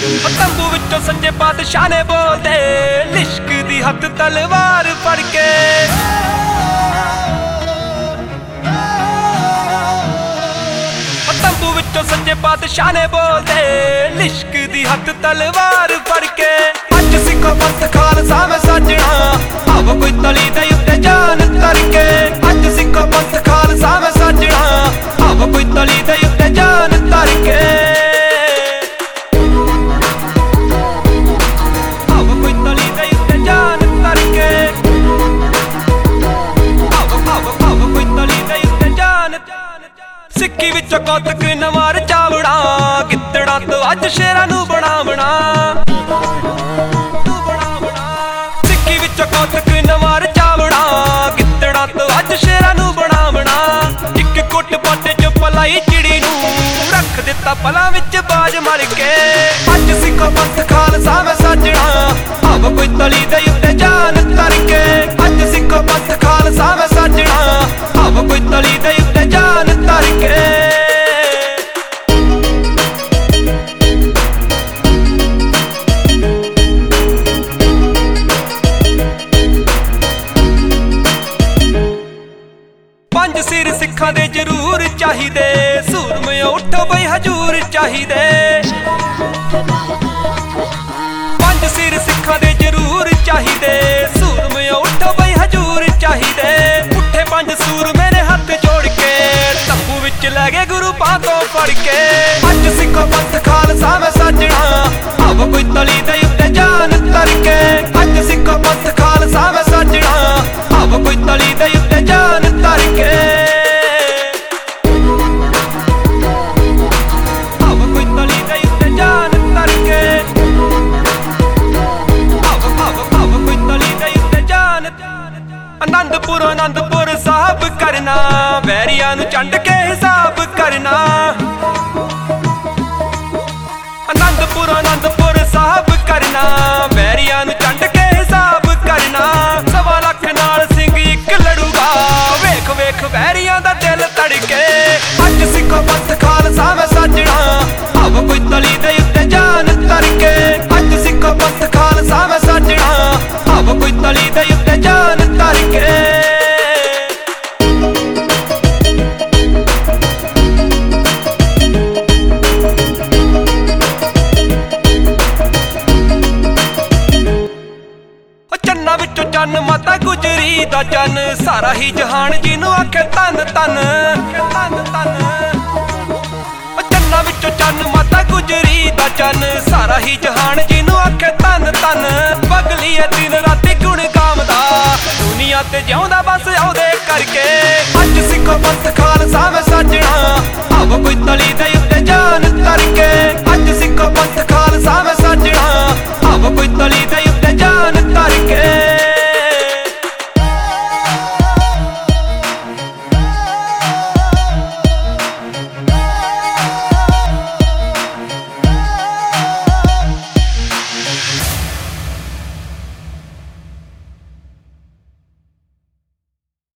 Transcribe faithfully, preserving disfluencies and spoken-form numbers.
तंबू विचों सच्चे पातशाह ने बोलदे लिश्क दी हथ तलवार फड़ के। तंबू विचों सच्चे पातशाह ने बोलदे लिश्क दी हथ तलवार फड़ के। अज सिखो पंथ खालसा में सजना आव कोई तली दे उत्ते जान तरके। अज सिखो पंथ खालसा में सजना आव कोई तली दे उत्ते जान तरके। सिक्की विचों कौतक नवार चावड़ा गिद्दड़ा तो अज शेरां नूं बनावना। सिक्की विचों कौतक नवार चावड़ा गिद्दड़ा तो अज शेरां नूं बनावना। इक कुट पट च पलाई चिड़ी नूं रख दिता पलां विच बाज मर के। अज सिखो पंथ खालसा में सजना आव कोई तली दे उत्ते जान तरके। अज सिखो पंथ खालसा में सजना आव कोई तली दे उत्ते जान तरके। पंज सिर सिखां दे जरूर चाहिदे सूरमे उठो बई हजूर चाहिदे। पंज सिर सिखां दे जरूर चाहिदे सूरमे उठो बई हजूर चाहिदे। उठे पंज सूर मेरे हथ जोड़ के तंबू विच लै गए गुरु पां तों फड़ के। अज सिखो पंथ खालसा में सजना आव कोई तली दे उत्ते जान तरके। अज सिखो पंथ खालसा में सजना आव कोई तली दे उत्ते जान तरके। आनंदपुर आनंदपुर साहब करना वैरियां नूं चंड के हिसाब करना। आनंदपुर आनंदपुर साहब करना वैरियां नूं चंड के हिसाब करना। सवा लख नाल सिंह इक लड़ूगा वेख वेख वैरियां दा दिल तड़के। अज सिखो पंथ खालसा में सजना आव कोई तली दे उत्ते जान तरके। अज सिखो पंथ खालसा में सजना आव कोई तली दे उत्ते जान तरके। चन्ना विचों चन्न माता गुजरी दा चन सारा ही जहान जिन्नू आखे तन तन। चन्ना विचों चन्न माता गुजरी दा चन सारा ही जहान जिन्नू आखे तन तन। पगली है दिन राती गुण गावदा दुनिया ते जिउंदा बस औदे करके। अज सिखो पंथ खालसा में